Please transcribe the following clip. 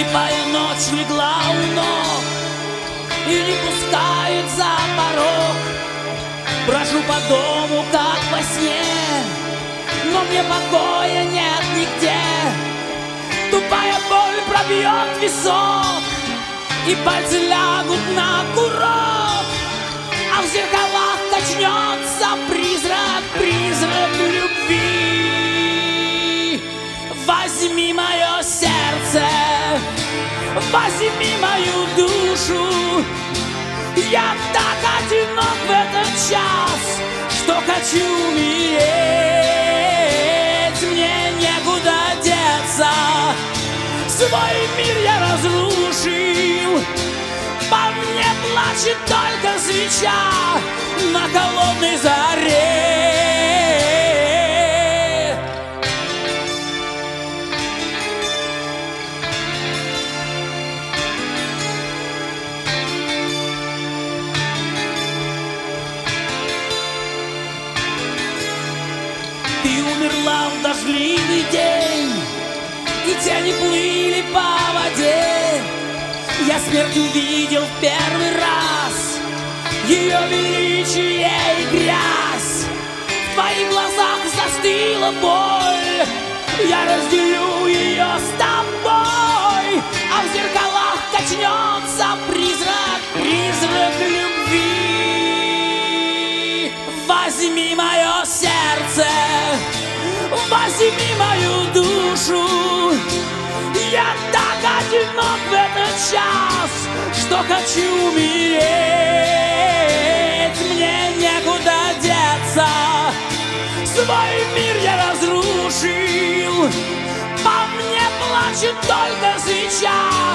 Слепая ночь легла у ног и не пускает за порог. Брожу по дому, как во сне, но мне покоя нет нигде. Тупая боль пробьет висок, и пальцы лягут на курок, а в зеркалах качнется призрак, призрак любви. Возьми мое сердце, возьми мою душу. Я так одинок в этот час, что хочу умереть. Мне некуда деться, свой мир я разрушил. По мне плачет только свеча на холодной заре. Ты умерла в дождливый день, и тени плыли по воде. Я смерть увидел в первый раз, ее величие и грязь. В твоих глазах застыла боль, я разделю ее с тобой, а в зеркалах качнется призрак, призрак любви. Возьми мое сердце, возьми мою душу. Я так одинок в этот час, что хочу умереть. Мне некуда деться, свой мир я разрушил. По мне плачет только свеча